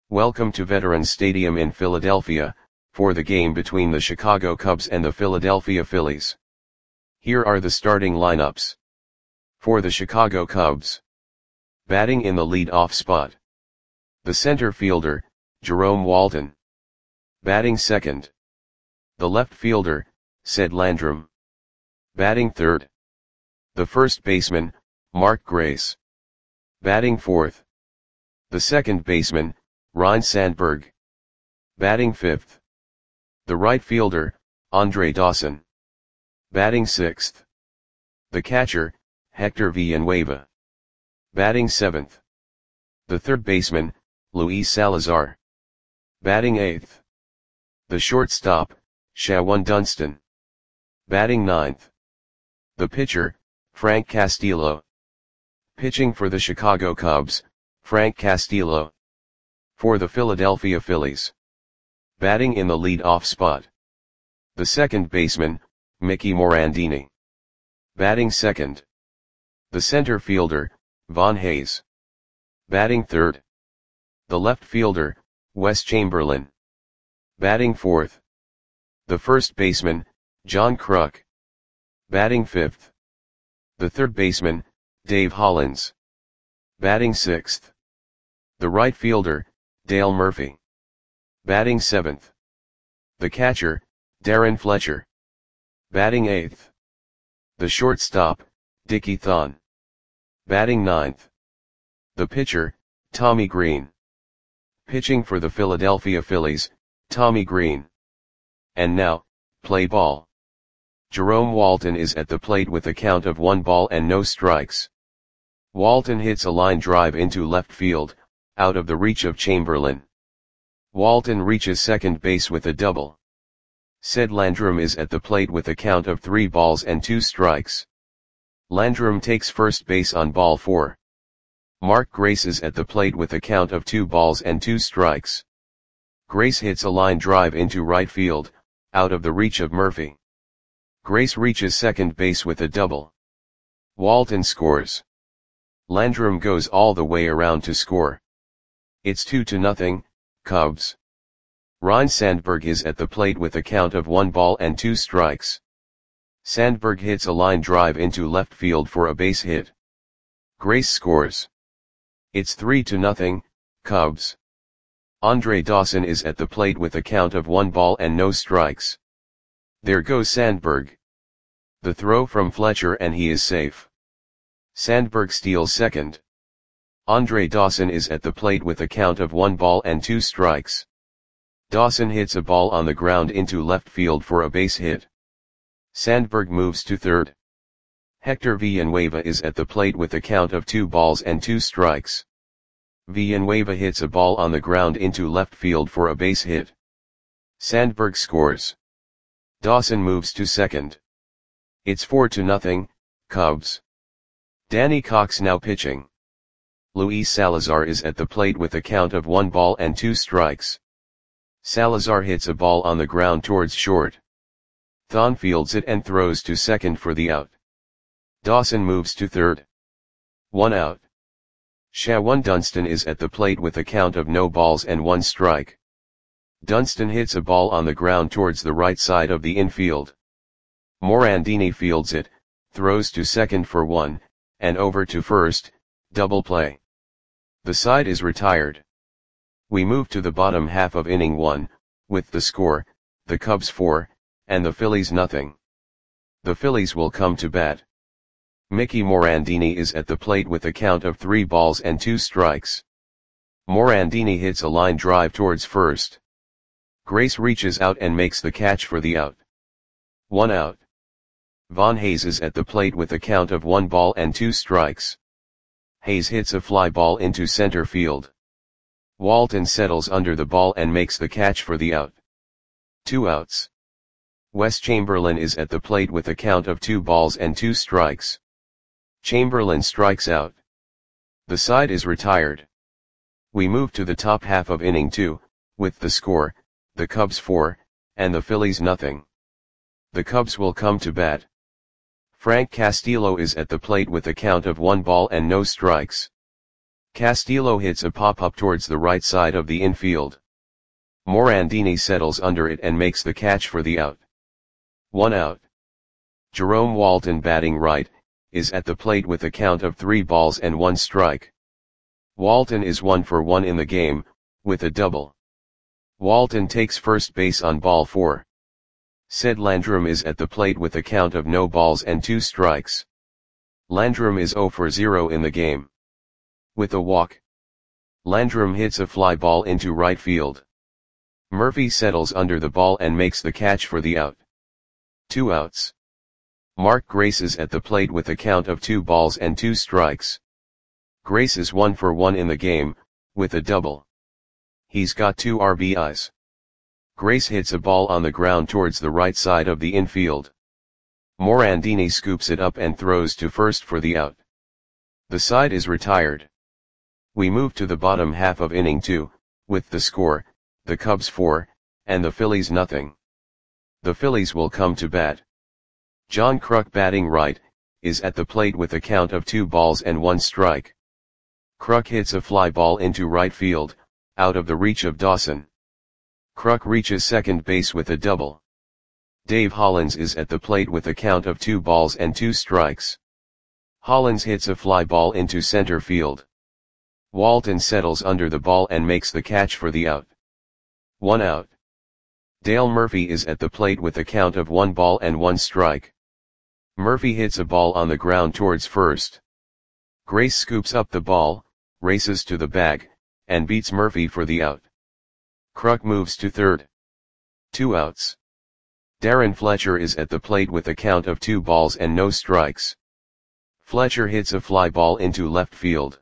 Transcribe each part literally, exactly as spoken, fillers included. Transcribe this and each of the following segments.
Welcome to Veterans Stadium in Philadelphia, for the game between the Chicago Cubs and the Philadelphia Phillies. Here are the starting lineups. For the Chicago Cubs. Batting in the lead-off spot. The center fielder, Jerome Walton. Batting second. The left fielder, Ced Landrum. Batting third. The first baseman, Mark Grace. Batting fourth. The second baseman, Ryne Sandberg. Batting fifth. The right fielder, Andre Dawson. Batting sixth. The catcher, Hector Villanueva. Batting seventh. The third baseman, Luis Salazar. Batting eighth. The shortstop, Shawon Dunston. Batting ninth. The pitcher, Frank Castillo. Pitching for the Chicago Cubs, Frank Castillo. For the Philadelphia Phillies. Batting in the lead-off spot. The second baseman, Mickey Morandini. Batting second. The center fielder, Von Hayes. Batting third. The left fielder, Wes Chamberlain. Batting fourth. The first baseman, John Kruk. Batting fifth. The third baseman, Dave Hollins. Batting sixth. The right fielder, Dale Murphy. Batting seventh. The catcher, Darren Fletcher. Batting eighth. The shortstop, Dickie Thon. Batting ninth. The pitcher, Tommy Green. Pitching for the Philadelphia Phillies, Tommy Green. And now, play ball. Jerome Walton is at the plate with a count of one ball and no strikes. Walton hits a line drive into left field, out of the reach of Chamberlain. Walton reaches second base with a double. Ced Landrum is at the plate with a count of three balls and two strikes. Landrum takes first base on ball four. Mark Grace is at the plate with a count of two balls and two strikes. Grace hits a line drive into right field, out of the reach of Murphy. Grace reaches second base with a double. Walton scores. Landrum goes all the way around to score. It's two to nothing, Cubs. Ryne Sandberg is at the plate with a count of one ball and two strikes. Sandberg hits a line drive into left field for a base hit. Grace scores. It's three to nothing, Cubs. Andre Dawson is at the plate with a count of one ball and no strikes. There goes Sandberg. The throw from Fletcher and he is safe. Sandberg steals second. Andre Dawson is at the plate with a count of one ball and two strikes. Dawson hits a ball on the ground into left field for a base hit. Sandberg moves to third. Hector Villanueva is at the plate with a count of two balls and two strikes. Villanueva hits a ball on the ground into left field for a base hit. Sandberg scores. Dawson moves to second. It's four to nothing, Cubs. Danny Cox now pitching. Luis Salazar is at the plate with a count of one ball and two strikes. Salazar hits a ball on the ground towards short. Thon fields it and throws to second for the out. Dawson moves to third. One out. Shawon Dunston is at the plate with a count of no balls and one strike. Dunston hits a ball on the ground towards the right side of the infield. Morandini fields it, throws to second for one, and over to first, double play. The side is retired. We move to the bottom half of inning one, with the score, the Cubs four, and the Phillies nothing. The Phillies will come to bat. Mickey Morandini is at the plate with a count of three balls and two strikes. Morandini hits a line drive towards first. Grace reaches out and makes the catch for the out. One out. Von Hayes is at the plate with a count of one ball and two strikes. Hayes hits a fly ball into center field. Walton settles under the ball and makes the catch for the out. Two outs. Wes Chamberlain is at the plate with a count of two balls and two strikes. Chamberlain strikes out. The side is retired. We move to the top half of inning two, with the score, the Cubs four, and the Phillies nothing. The Cubs will come to bat. Frank Castillo is at the plate with a count of one ball and no strikes. Castillo hits a pop-up towards the right side of the infield. Morandini settles under it and makes the catch for the out. One out. Jerome Walton, batting right, is at the plate with a count of three balls and one strike. Walton is one for one in the game, with a double. Walton takes first base on ball four. Ced Landrum is at the plate with a count of no balls and two strikes. Landrum is zero for zero in the game. With a walk, Landrum hits a fly ball into right field. Murphy settles under the ball and makes the catch for the out. Two outs. Mark Grace is at the plate with a count of two balls and two strikes. Grace is one for one in the game, with a double. He's got two R B Is. Grace hits a ball on the ground towards the right side of the infield. Morandini scoops it up and throws to first for the out. The side is retired. We move to the bottom half of inning two, with the score, the Cubs four, and the Phillies nothing. The Phillies will come to bat. John Kruk, batting right, is at the plate with a count of two balls and one strike. Kruk hits a fly ball into right field, out of the reach of Dawson. Kruk reaches second base with a double. Dave Hollins is at the plate with a count of two balls and two strikes. Hollins hits a fly ball into center field. Walton settles under the ball and makes the catch for the out. One out. Dale Murphy is at the plate with a count of one ball and one strike. Murphy hits a ball on the ground towards first. Grace scoops up the ball, races to the bag, and beats Murphy for the out. Kruk moves to third. Two outs. Darren Fletcher is at the plate with a count of two balls and no strikes. Fletcher hits a fly ball into left field.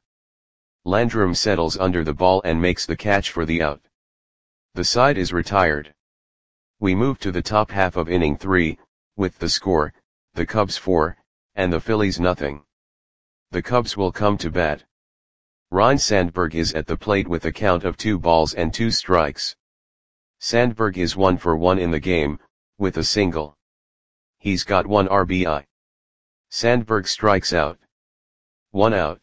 Landrum settles under the ball and makes the catch for the out. The side is retired. We move to the top half of inning three, with the score, the Cubs four, and the Phillies nothing. The Cubs will come to bat. Ryne Sandberg is at the plate with a count of two balls and two strikes. Sandberg is one for one in the game, with a single. He's got one R B I. Sandberg strikes out. One out.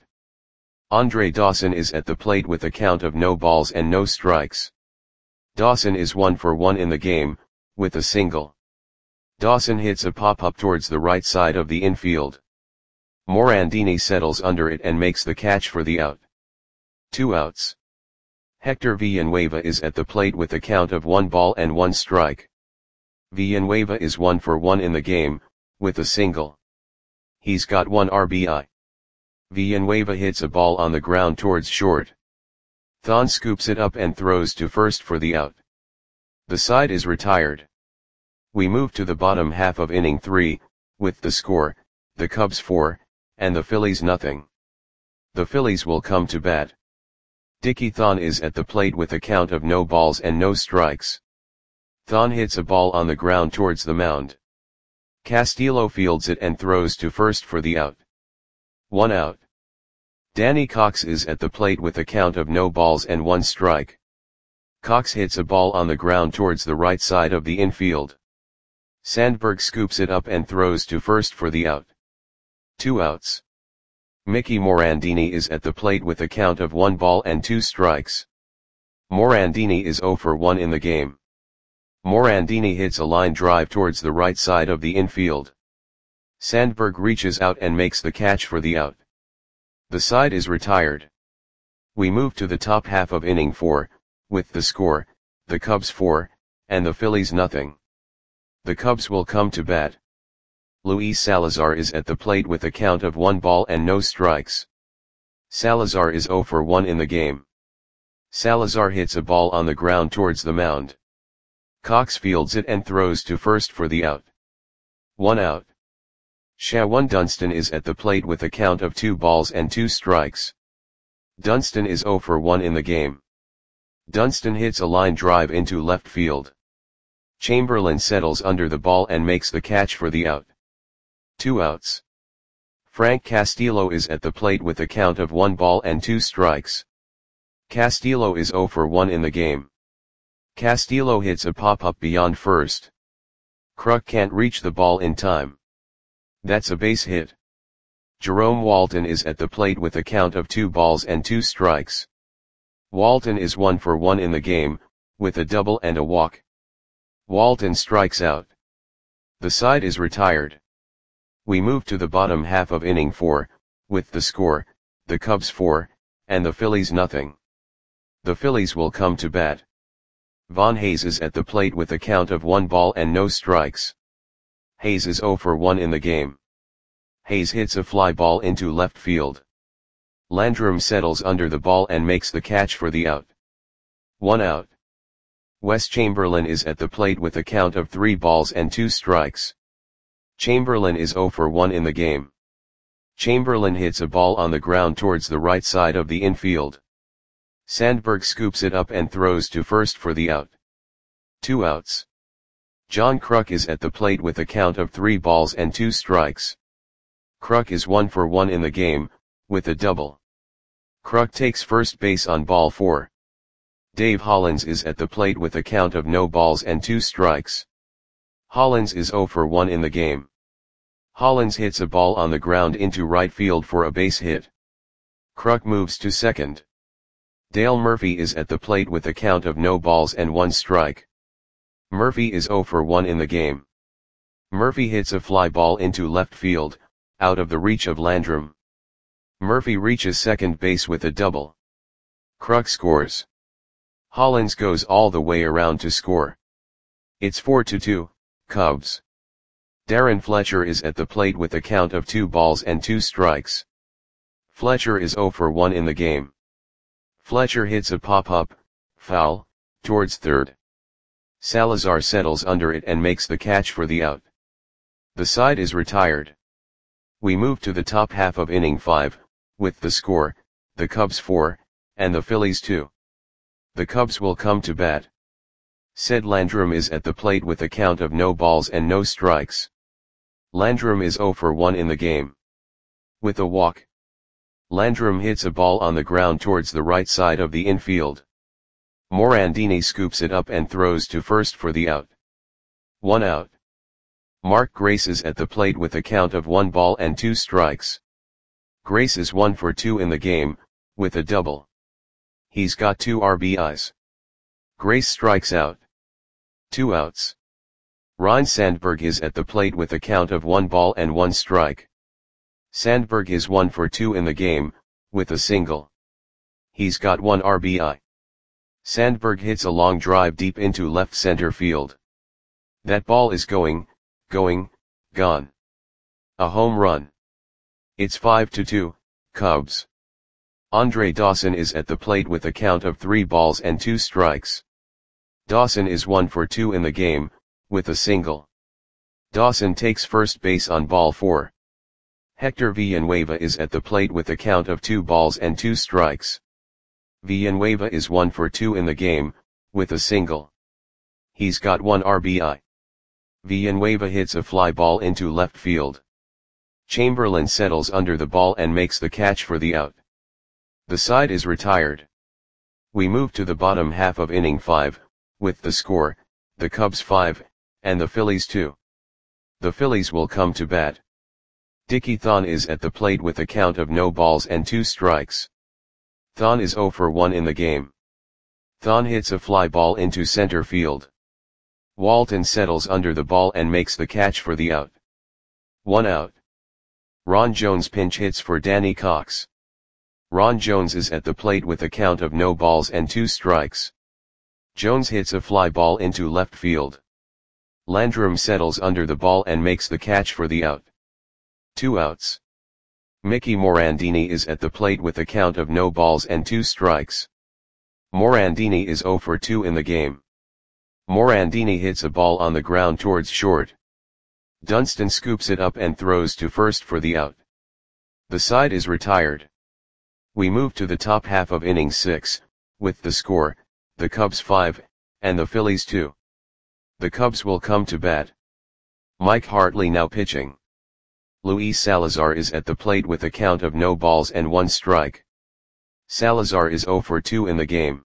Andre Dawson is at the plate with a count of no balls and no strikes. Dawson is one for one in the game, with a single. Dawson hits a pop-up towards the right side of the infield. Morandini settles under it and makes the catch for the out. Two outs. Hector Villanueva is at the plate with a count of one ball and one strike. Villanueva is one for one in the game, with a single. He's got one R B I. Villanueva hits a ball on the ground towards short. Thon scoops it up and throws to first for the out. The side is retired. We move to the bottom half of inning three, with the score, the Cubs four, and the Phillies nothing. The Phillies will come to bat. Dickie Thon is at the plate with a count of no balls and no strikes. Thon hits a ball on the ground towards the mound. Castillo fields it and throws to first for the out. One out. Danny Cox is at the plate with a count of no balls and one strike. Cox hits a ball on the ground towards the right side of the infield. Sandberg scoops it up and throws to first for the out. Two outs. Mickey Morandini is at the plate with a count of one ball and two strikes. Morandini is zero for one in the game. Morandini hits a line drive towards the right side of the infield. Sandberg reaches out and makes the catch for the out. The side is retired. We move to the top half of inning four, with the score, the Cubs four, and the Phillies nothing. The Cubs will come to bat. Luis Salazar is at the plate with a count of one ball and no strikes. Salazar is zero for one in the game. Salazar hits a ball on the ground towards the mound. Cox fields it and throws to first for the out. One out. Shawan Dunston is at the plate with a count of two balls and two strikes. Dunston is zero for one in the game. Dunston hits a line drive into left field. Chamberlain settles under the ball and makes the catch for the out. Two outs. Frank Castillo is at the plate with a count of one ball and two strikes. Castillo is zero for one in the game. Castillo hits a pop-up beyond first. Kruk can't reach the ball in time. That's a base hit. Jerome Walton is at the plate with a count of two balls and two strikes. Walton is one for one in the game, with a double and a walk. Walton strikes out. The side is retired. We move to the bottom half of inning four, with the score, the Cubs four, and the Phillies nothing. The Phillies will come to bat. Von Hayes is at the plate with a count of one ball and no strikes. Hayes is zero for one in the game. Hayes hits a fly ball into left field. Landrum settles under the ball and makes the catch for the out. One out. Wes Chamberlain is at the plate with a count of three balls and two strikes. Chamberlain is zero for one in the game. Chamberlain hits a ball on the ground towards the right side of the infield. Sandberg scoops it up and throws to first for the out. Two outs. John Kruk is at the plate with a count of three balls and two strikes. Kruk is one for one in the game, with a double. Kruk takes first base on ball four. Dave Hollins is at the plate with a count of no balls and two strikes. Hollins is zero for one in the game. Hollins hits a ball on the ground into right field for a base hit. Kruk moves to second. Dale Murphy is at the plate with a count of no balls and one strike. Murphy is zero for one in the game. Murphy hits a fly ball into left field, out of the reach of Landrum. Murphy reaches second base with a double. Kruk scores. Hollins goes all the way around to score. It's four to two, Cubs. Darren Fletcher is at the plate with a count of two balls and two strikes. Fletcher is zero for one in the game. Fletcher hits a pop-up, foul, towards third. Salazar settles under it and makes the catch for the out. The side is retired. We move to the top half of inning five, with the score, the Cubs four, and the Phillies two. The Cubs will come to bat. Ced Landrum is at the plate with a count of no balls and no strikes. Landrum is zero for one in the game. With a walk. Landrum hits a ball on the ground towards the right side of the infield. Morandini scoops it up and throws to first for the out. One out. Mark Grace is at the plate with a count of one ball and two strikes. Grace is one for two in the game, with a double. He's got two R B Is. Grace strikes out. Two outs. Ryne Sandberg is at the plate with a count of one ball and one strike. Sandberg is one for two in the game, with a single. He's got one R B I. Sandberg hits a long drive deep into left center field. That ball is going, going, gone. A home run. It's five to two, Cubs. Andre Dawson is at the plate with a count of three balls and two strikes. Dawson is one for two in the game, with a single. Dawson takes first base on ball four. Hector Villanueva is at the plate with a count of two balls and two strikes. Villanueva is one for two in the game, with a single. He's got one R B I. Villanueva hits a fly ball into left field. Chamberlain settles under the ball and makes the catch for the out. The side is retired. We move to the bottom half of inning five, with the score, the Cubs five, and the Phillies two. The Phillies will come to bat. Dickie Thon is at the plate with a count of no balls and two strikes. Thon is zero for one in the game. Thon hits a fly ball into center field. Walton settles under the ball and makes the catch for the out. One out. Ron Jones pinch hits for Danny Cox. Ron Jones is at the plate with a count of no balls and two strikes. Jones hits a fly ball into left field. Landrum settles under the ball and makes the catch for the out. Two outs. Mickey Morandini is at the plate with a count of no balls and two strikes. Morandini is zero for two in the game. Morandini hits a ball on the ground towards short. Dunston scoops it up and throws to first for the out. The side is retired. We move to the top half of inning six, with the score, the Cubs five, and the Phillies two. The Cubs will come to bat. Mike Hartley now pitching. Luis Salazar is at the plate with a count of no balls and one strike. Salazar is zero for two in the game.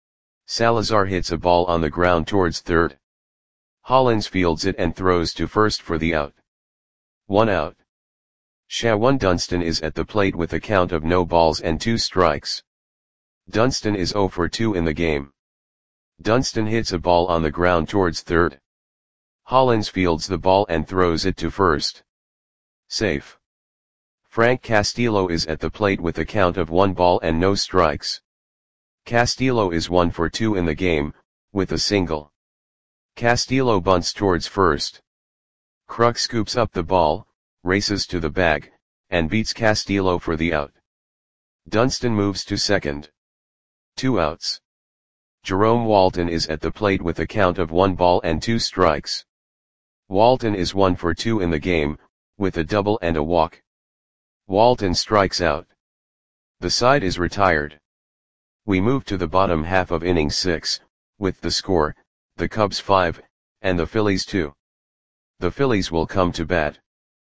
Salazar hits a ball on the ground towards third. Hollins fields it and throws to first for the out. One out. Shawan Dunston is at the plate with a count of no balls and two strikes. Dunston is zero for two in the game. Dunston hits a ball on the ground towards third. Hollins fields the ball and throws it to first. Safe. Frank Castillo is at the plate with a count of one ball and no strikes. Castillo is one for two in the game, with a single. Castillo bunts towards first. Kruk scoops up the ball, races to the bag, and beats Castillo for the out. Dunston moves to second. Two outs. Jerome Walton is at the plate with a count of one ball and two strikes. Walton is one for two in the game, with a double and a walk. Walton strikes out. The side is retired. We move to the bottom half of inning six, with the score, the Cubs five, and the Phillies two. The Phillies will come to bat.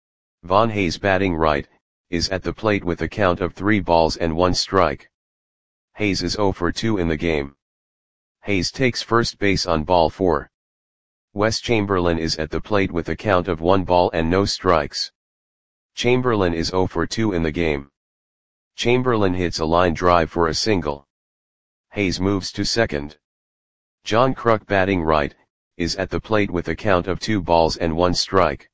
Von Hayes, batting right, is at the plate with a count of three balls and one strike. Hayes is zero for two in the game. Hayes takes first base on ball four. Wes Chamberlain is at the plate with a count of one ball and no strikes. Chamberlain is zero for two in the game. Chamberlain hits a line drive for a single. Hayes moves to second. John Kruk, batting right, is at the plate with a count of two balls and one strike.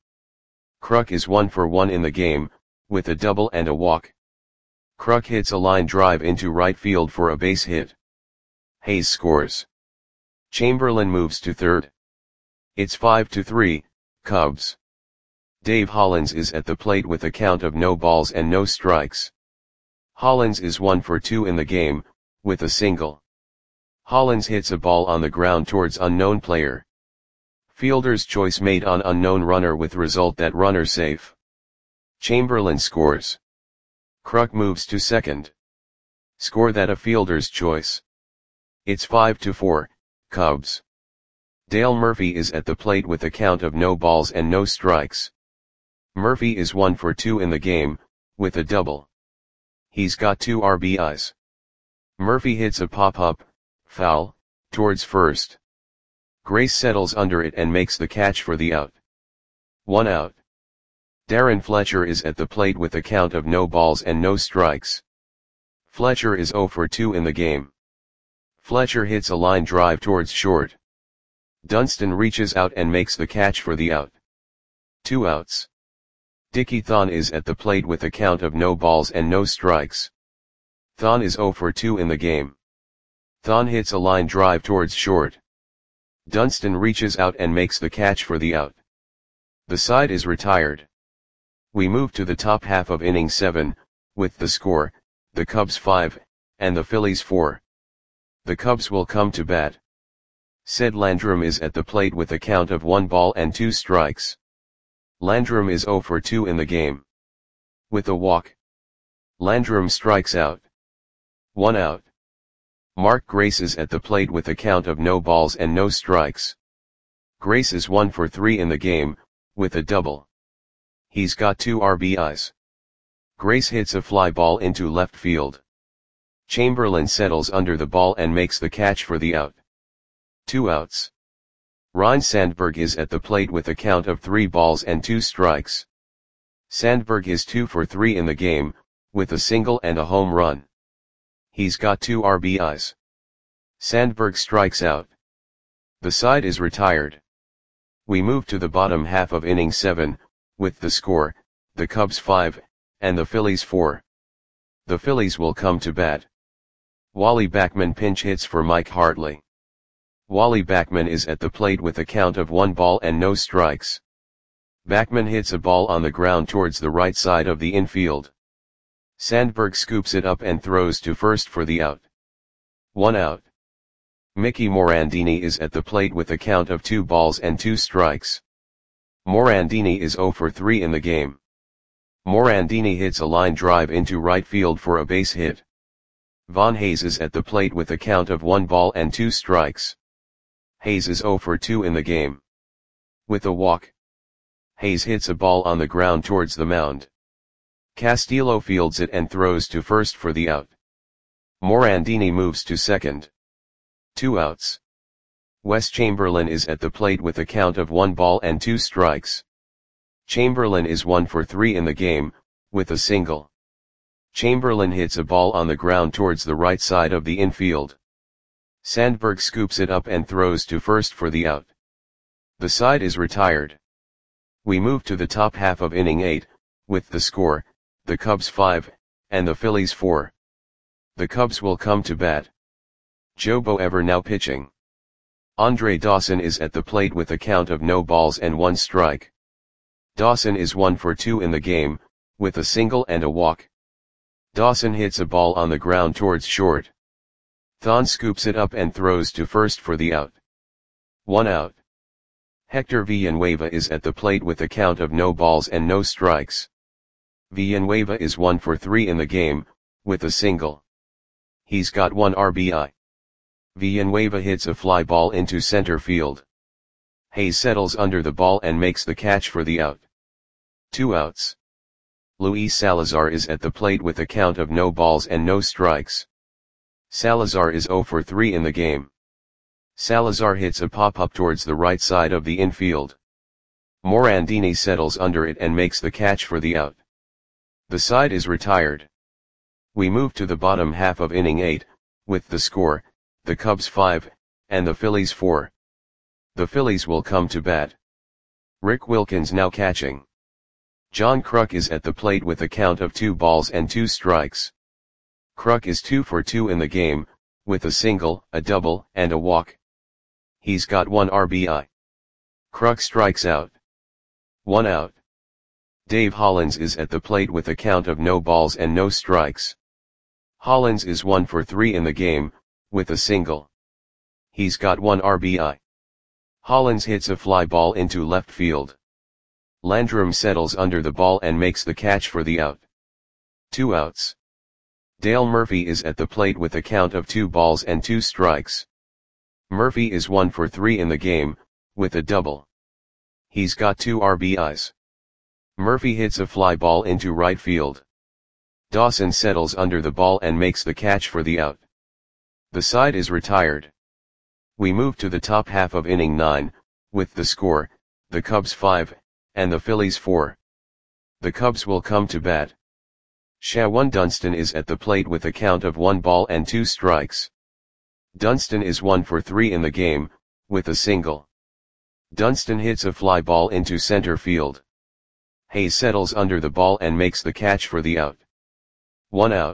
Kruk is one for one in the game, with a double and a walk. Kruk hits a line drive into right field for a base hit. Hayes scores. Chamberlain moves to third. It's five to three, Cubs. Dave Hollins is at the plate with a count of no balls and no strikes. Hollins is one for two in the game, with a single. Hollins hits a ball on the ground towards unknown player. Fielder's choice made on unknown runner with result that runner safe. Chamberlain scores. Kruk moves to second. Score that a fielder's choice. It's five to four, Cubs. Dale Murphy is at the plate with a count of no balls and no strikes. Murphy is one for two in the game, with a double. He's got two R B Is. Murphy hits a pop-up, foul, towards first. Grace settles under it and makes the catch for the out. One out. Darren Fletcher is at the plate with a count of no balls and no strikes. Fletcher is zero for two in the game. Fletcher hits a line drive towards short. Dunston reaches out and makes the catch for the out. Two outs. Dickie Thon is at the plate with a count of no balls and no strikes. Thon is zero for two in the game. Thon hits a line drive towards short. Dunston reaches out and makes the catch for the out. The side is retired. We move to the top half of inning seven, with the score, the Cubs five, and the Phillies four. The Cubs will come to bat. Ced Landrum is at the plate with a count of one ball and two strikes. Landrum is zero for two in the game. With a walk. Landrum strikes out. One out. Mark Grace is at the plate with a count of no balls and no strikes. Grace is one for three in the game, with a double. He's got two R B Is. Grace hits a fly ball into left field. Chamberlain settles under the ball and makes the catch for the out. Two outs. Ryne Sandberg is at the plate with a count of three balls and two strikes. Sandberg is two for three in the game, with a single and a home run. He's got two R B Is. Sandberg strikes out. The side is retired. We move to the bottom half of inning seven, with the score, the Cubs five, and the Phillies four. The Phillies will come to bat. Wally Backman pinch hits for Mike Hartley. Wally Backman is at the plate with a count of one ball and no strikes. Backman hits a ball on the ground towards the right side of the infield. Sandberg scoops it up and throws to first for the out. One out. Mickey Morandini is at the plate with a count of two balls and two strikes. Morandini is zero for three in the game. Morandini hits a line drive into right field for a base hit. Von Hayes is at the plate with a count of one ball and two strikes. Hayes is zero for two in the game. With a walk. Hayes hits a ball on the ground towards the mound. Castillo fields it and throws to first for the out. Morandini moves to second. Two outs. Wes Chamberlain is at the plate with a count of one ball and two strikes. Chamberlain is one for three in the game, with a single. Chamberlain hits a ball on the ground towards the right side of the infield. Sandberg scoops it up and throws to first for the out. The side is retired. We move to the top half of inning eight, with the score, the Cubs five, and the Phillies four. The Cubs will come to bat. Joe Boever now pitching. Andre Dawson is at the plate with a count of no balls and one strike. Dawson is one for two in the game, with a single and a walk. Dawson hits a ball on the ground towards short. Thon scoops it up and throws to first for the out. One out. Hector Villanueva is at the plate with a count of no balls and no strikes. Villanueva is one for three in the game, with a single. He's got one R B I. Villanueva hits a fly ball into center field. Hayes settles under the ball and makes the catch for the out. Two outs. Luis Salazar is at the plate with a count of no balls and no strikes. Salazar is zero for three in the game. Salazar hits a pop-up towards the right side of the infield. Morandini settles under it and makes the catch for the out. The side is retired. We move to the bottom half of inning eight, with the score, the Cubs five, and the Phillies four. The Phillies will come to bat. Rick Wilkins now catching. John Kruk is at the plate with a count of two balls and two strikes. Kruk is two for two in the game, with a single, a double, and a walk. He's got one R B I. Kruk strikes out. One out. Dave Hollins is at the plate with a count of no balls and no strikes. Hollins is one for three in the game, with a single. He's got one R B I. Hollins hits a fly ball into left field. Landrum settles under the ball and makes the catch for the out. Two outs. Dale Murphy is at the plate with a count of two balls and two strikes. Murphy is one for three in the game, with a double. He's got two R B Is. Murphy hits a fly ball into right field. Dawson settles under the ball and makes the catch for the out. The side is retired. We move to the top half of inning nine, with the score, the Cubs five, and the Phillies four. The Cubs will come to bat. Shawan Dunston is at the plate with a count of one ball and two strikes. Dunston is one for three in the game, with a single. Dunston hits a fly ball into center field. Hayes settles under the ball and makes the catch for the out. One out.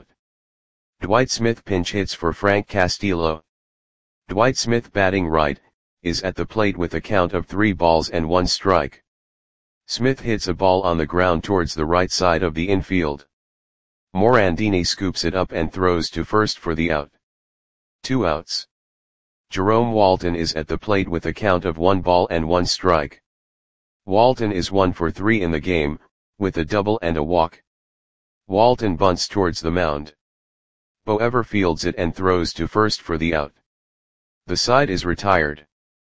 Dwight Smith pinch hits for Frank Castillo. Dwight Smith, batting right, is at the plate with a count of three balls and one strike. Smith hits a ball on the ground towards the right side of the infield. Morandini scoops it up and throws to first for the out. Two outs. Jerome Walton is at the plate with a count of one ball and one strike. Walton is one for three in the game, with a double and a walk. Walton bunts towards the mound. Boever fields it and throws to first for the out. The side is retired.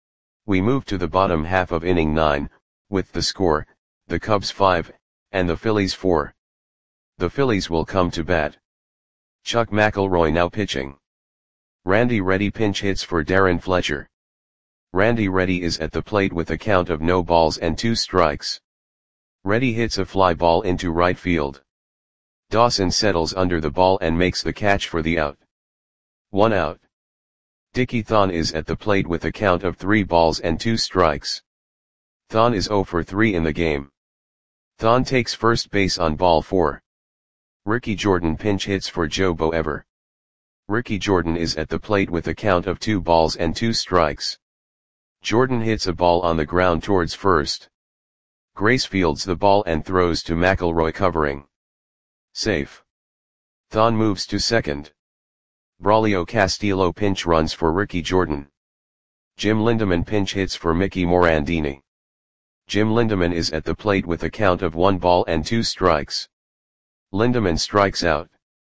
We move to the bottom half of inning nine, with the score, the Cubs five, and the Phillies four. The Phillies will come to bat. Chuck McElroy now pitching. Randy Reddy pinch hits for Darren Fletcher. Randy Reddy is at the plate with a count of no balls and two strikes. Reddy hits a fly ball into right field. Dawson settles under the ball and makes the catch for the out. One out. Dickie Thon is at the plate with a count of three balls and two strikes. Thon is zero for three in the game. Thon takes first base on ball four. Ricky Jordan pinch hits for Joe Boever. Ricky Jordan is at the plate with a count of two balls and two strikes. Jordan hits a ball on the ground towards first. Grace fields the ball and throws to McElroy covering. Safe. Thon moves to second. Braulio Castillo pinch runs for Ricky Jordan. Jim Lindemann pinch hits for Mickey Morandini. Jim Lindemann is at the plate with a count of one ball and two strikes. Lindemann strikes out.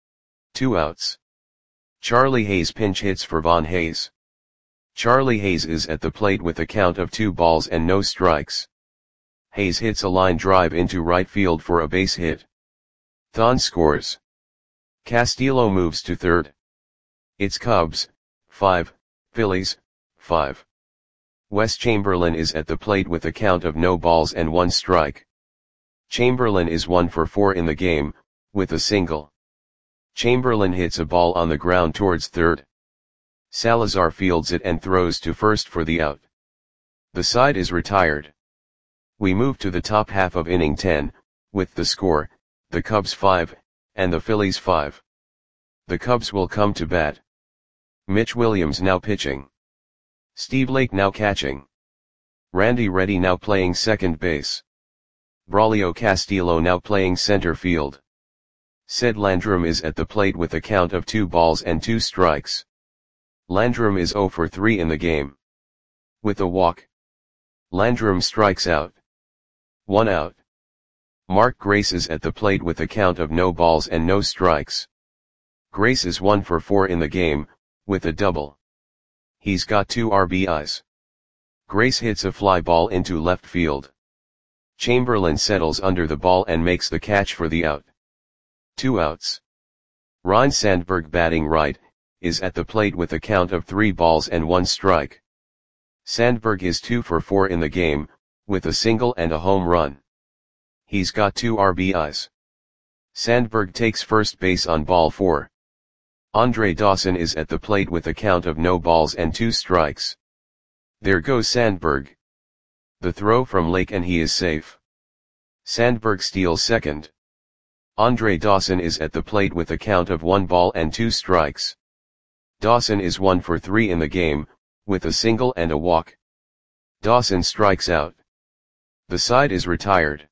Two outs. Charlie Hayes pinch hits for Von Hayes. Charlie Hayes is at the plate with a count of two balls and no strikes. Hayes hits a line drive into right field for a base hit. Thon scores. Castillo moves to third. It's Cubs, five, Phillies, five. Wes Chamberlain is at the plate with a count of no balls and one strike. Chamberlain is one for four in the game, with a single. Chamberlain hits a ball on the ground towards third. Salazar fields it and throws to first for the out. The side is retired. We move to the top half of inning ten, with the score, the Cubs five, and the Phillies five. The Cubs will come to bat. Mitch Williams now pitching. Steve Lake now catching. Randy Reddy now playing second base. Braulio Castillo now playing center field. Ced Landrum is at the plate with a count of two balls and two strikes. Landrum is zero for three in the game. With a walk, Landrum strikes out. One out. Mark Grace is at the plate with a count of no balls and no strikes. Grace is one for four in the game, with a double. He's got two R B Is. Grace hits a fly ball into left field. Chamberlain settles under the ball and makes the catch for the out. Two outs. Ryne Sandberg, batting right, is at the plate with a count of three balls and one strike. Sandberg is two for four in the game, with a single and a home run. He's got two R B Is. Sandberg takes first base on ball four. Andre Dawson is at the plate with a count of no balls and two strikes. There goes Sandberg. The throw from Lake and he is safe. Sandberg steals second. Andre Dawson is at the plate with a count of one ball and two strikes. Dawson is one for three in the game, with a single and a walk. Dawson strikes out. The side is retired.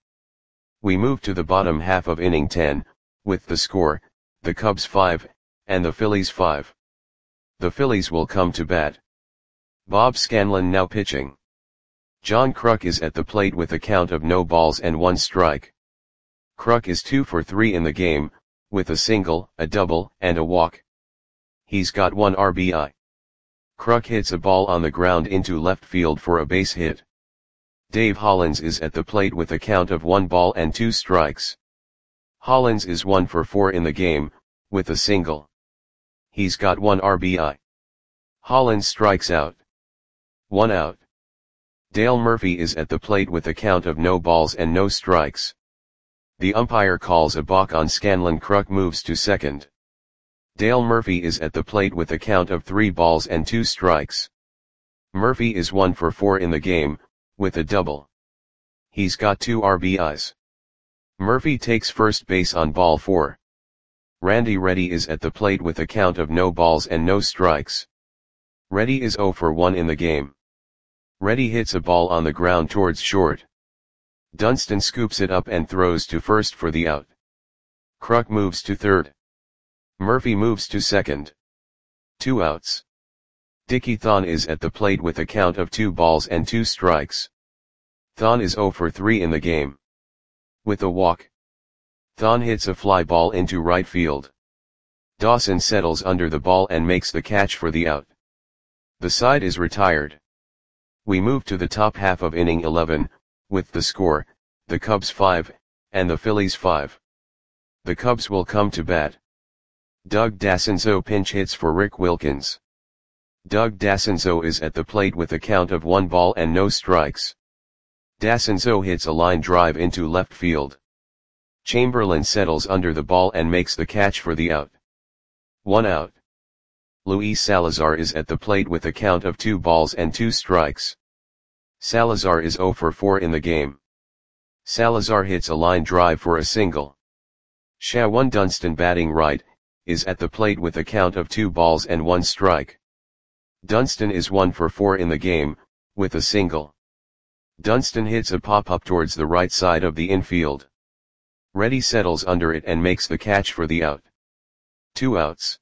We move to the bottom half of inning ten, with the score, the Cubs five, and the Phillies five. The Phillies will come to bat. Bob Scanlon now pitching. John Kruk is at the plate with a count of no balls and one strike. Kruk is two for three in the game, with a single, a double, and a walk. He's got one R B I. Kruk hits a ball on the ground into left field for a base hit. Dave Hollins is at the plate with a count of one ball and two strikes. Hollins is one for four in the game, with a single. He's got one R B I. Hollins strikes out. One out. Dale Murphy is at the plate with a count of no balls and no strikes. The umpire calls a balk on Scanlon. Kruk moves to second. Dale Murphy is at the plate with a count of three balls and two strikes. Murphy is one for four in the game, with a double. He's got two R B Is. Murphy takes first base on ball four. Randy Reddy is at the plate with a count of no balls and no strikes. Reddy is zero for one in the game. Reddy hits a ball on the ground towards short. Dunston scoops it up and throws to first for the out. Kruk moves to third. Murphy moves to second. Two outs. Dickie Thon is at the plate with a count of two balls and two strikes. Thon is zero for three in the game. With a walk, Thon hits a fly ball into right field. Dawson settles under the ball and makes the catch for the out. The side is retired. We move to the top half of inning eleven, with the score, the Cubs five, and the Phillies five. The Cubs will come to bat. Doug Dassenzo pinch hits for Rick Wilkins. Doug Dassenzo is at the plate with a count of one ball and no strikes. Dassenzo hits a line drive into left field. Chamberlain settles under the ball and makes the catch for the out. One out. Luis Salazar is at the plate with a count of two balls and two strikes. Salazar is zero for four in the game. Salazar hits a line drive for a single. Shawan Dunston, batting right, is at the plate with a count of two balls and one strike. Dunston is one for four in the game, with a single. Dunston hits a pop-up towards the right side of the infield. Reddy settles under it and makes the catch for the out. Two outs.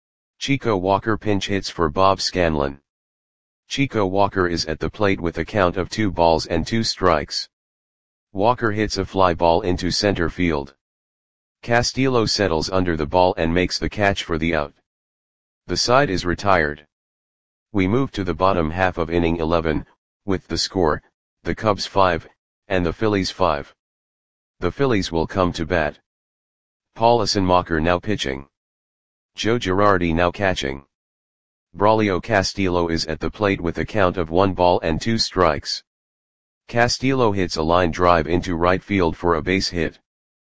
Chico Walker pinch hits for Bob Scanlon. Chico Walker is at the plate with a count of two balls and two strikes. Walker hits a fly ball into center field. Castillo settles under the ball and makes the catch for the out. The side is retired. We move to the bottom half of inning eleven, with the score, the Cubs five, and the Phillies five. The Phillies will come to bat. Paul Assenmacher now pitching. Joe Girardi now catching. Braulio Castillo is at the plate with a count of one ball and two strikes. Castillo hits a line drive into right field for a base hit.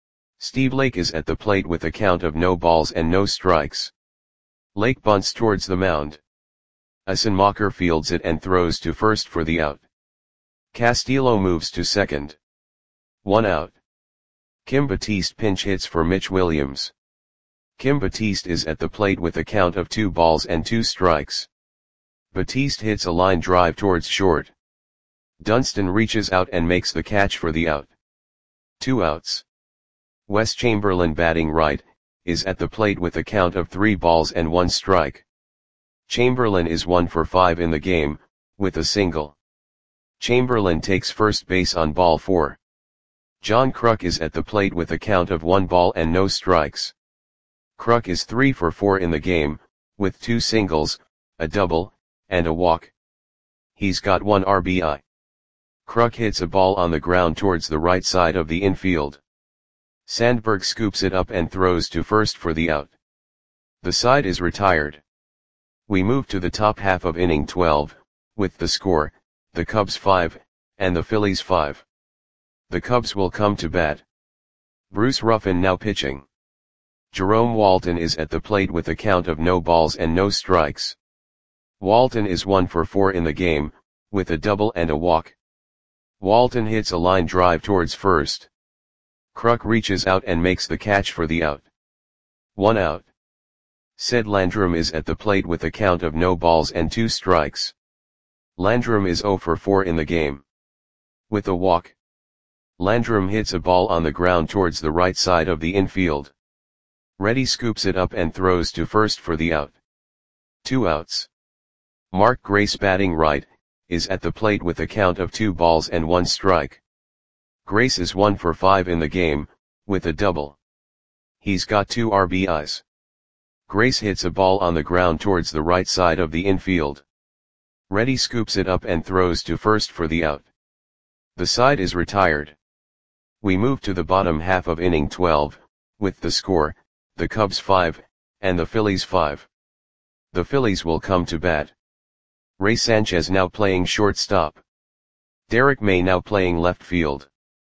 Steve Lake is at the plate with a count of no balls and no strikes. Lake bunts towards the mound. Assenmacher fields it and throws to first for the out. Castillo moves to second. One out. Kim Batiste pinch hits for Mitch Williams. Kim Batiste is at the plate with a count of two balls and two strikes. Batiste hits a line drive towards short. Dunston reaches out and makes the catch for the out. Two outs. Wes Chamberlain, batting right, is at the plate with a count of three balls and one strike. Chamberlain is one for five in the game, with a single. Chamberlain takes first base on ball four. John Kruk is at the plate with a count of one ball and no strikes. Kruk is three for four in the game, with two singles, a double, and a walk. He's got one R B I. Kruk hits a ball on the ground towards the right side of the infield. Sandberg scoops it up and throws to first for the out. The side is retired. We move to the top half of inning twelve, with the score, the Cubs five, and the Phillies five. The Cubs will come to bat. Bruce Ruffin now pitching. Jerome Walton is at the plate with a count of no balls and no strikes. Walton is one for four in the game, with a double and a walk. Walton hits a line drive towards first. Kruk reaches out and makes the catch for the out. One out. Ced Landrum is at the plate with a count of no balls and two strikes. Landrum is zero for four in the game. With a walk. Landrum hits a ball on the ground towards the right side of the infield. Reddy scoops it up and throws to first for the out. Two outs. Mark Grace, batting right, is at the plate with a count of two balls and one strike. Grace is one for five in the game, with a double. He's got two R B Is. Grace hits a ball on the ground towards the right side of the infield. Reddy scoops it up and throws to first for the out. The side is retired. We move to the bottom half of inning twelve, with the score, the Cubs five, and the Phillies five. The Phillies will come to bat. Ray Sanchez now playing shortstop. Derek May now playing left field.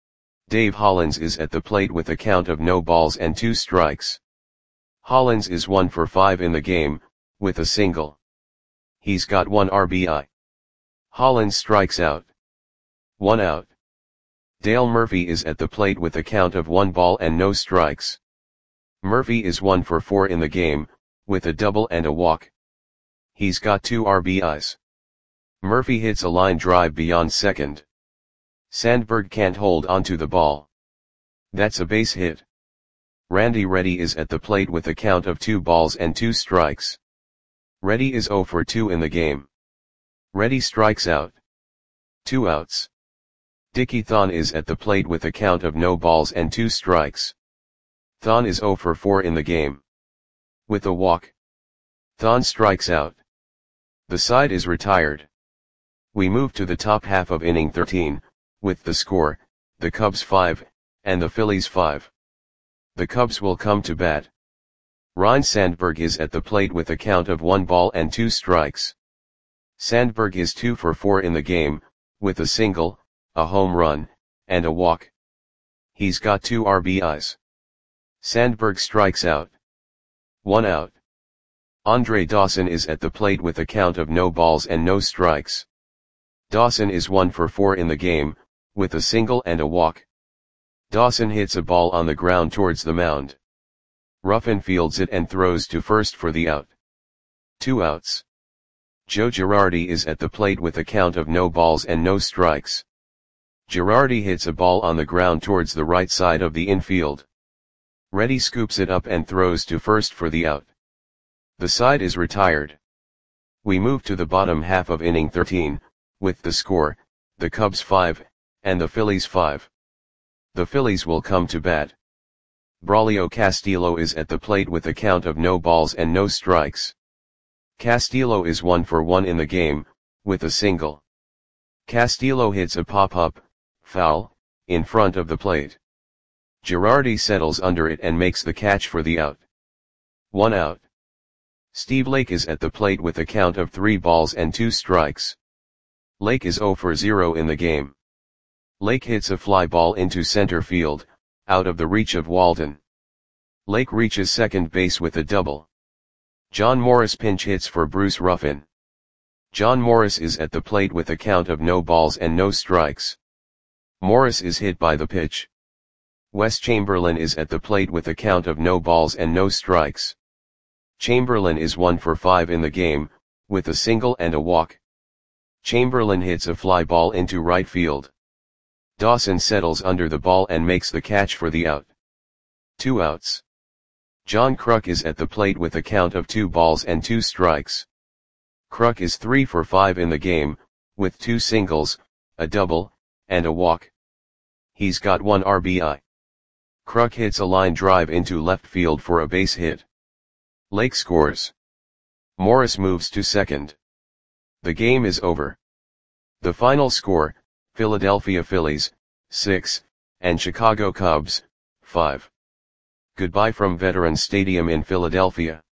Dave Hollins is at the plate with a count of no balls and two strikes. Hollins is one for five in the game, with a single. He's got one R B I. Hollins strikes out. One out. Dale Murphy is at the plate with a count of one ball and no strikes. Murphy is one for four in the game, with a double and a walk. He's got two R B Is. Murphy hits a line drive beyond second. Sandberg can't hold onto the ball. That's a base hit. Randy Reddy is at the plate with a count of two balls and two strikes. Reddy is zero for two in the game. Reddy strikes out. Two outs. Dickie Thon is at the plate with a count of no balls and two strikes. Thon is zero for four in the game. With a walk. Thon strikes out. The side is retired. We move to the top half of inning thirteen, with the score, the Cubs five, and the Phillies five. The Cubs will come to bat. Ryne Sandberg is at the plate with a count of one ball and two strikes. Sandberg is two for four in the game, with a single, a home run, and a walk. He's got two R B Is. Sandberg strikes out. One out. Andre Dawson is at the plate with a count of no balls and no strikes. Dawson is one for four in the game, with a single and a walk. Dawson hits a ball on the ground towards the mound. Ruffin fields it and throws to first for the out. Two outs. Joe Girardi is at the plate with a count of no balls and no strikes. Girardi hits a ball on the ground towards the right side of the infield. Reddy scoops it up and throws to first for the out. The side is retired. We move to the bottom half of inning thirteen, with the score, the Cubs five, and the Phillies five. The Phillies will come to bat. Braulio Castillo is at the plate with a count of no balls and no strikes. Castillo is one for one in the game, with a single. Castillo hits a pop-up, foul, in front of the plate. Girardi settles under it and makes the catch for the out. One out. Steve Lake is at the plate with a count of three balls and two strikes. Lake is zero for zero in the game. Lake hits a fly ball into center field, out of the reach of Walden. Lake reaches second base with a double. John Morris pinch hits for Bruce Ruffin. John Morris is at the plate with a count of no balls and no strikes. Morris is hit by the pitch. Wes Chamberlain is at the plate with a count of no balls and no strikes. Chamberlain is one for five in the game, with a single and a walk. Chamberlain hits a fly ball into right field. Dawson settles under the ball and makes the catch for the out. Two outs. John Kruk is at the plate with a count of two balls and two strikes. Kruk is three for five in the game, with two singles, a double, and a walk. He's got one R B I. Kruk hits a line drive into left field for a base hit. Lake scores. Morris moves to second. The game is over. The final score, Philadelphia Phillies, six, and Chicago Cubs, five. Goodbye from Veterans Stadium in Philadelphia.